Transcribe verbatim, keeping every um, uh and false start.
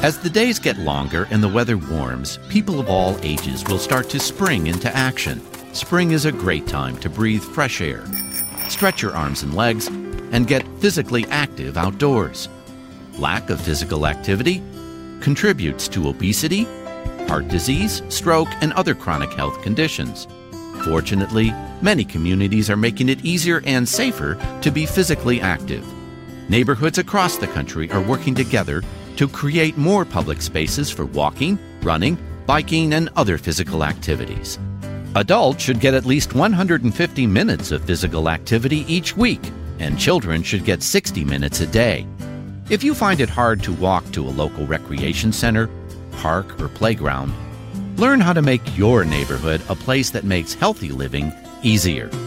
As the days get longer and the weather warms, people of all ages will start to spring into action. Spring is a great time to breathe fresh air, stretch your arms and legs, and get physically active outdoors. Lack of physical activity contributes to obesity, heart disease, stroke, and other chronic health conditions. Fortunately, many communities are making it easier and safer to be physically active. Neighborhoods across the country are working together to create more public spaces for walking, running, biking, and other physical activities. Adults should get at least one hundred fifty minutes of physical activity each week, and children should get sixty minutes a day. If you find it hard to walk to a local recreation center, park, or playground, learn how to make your neighborhood a place that makes healthy living easier.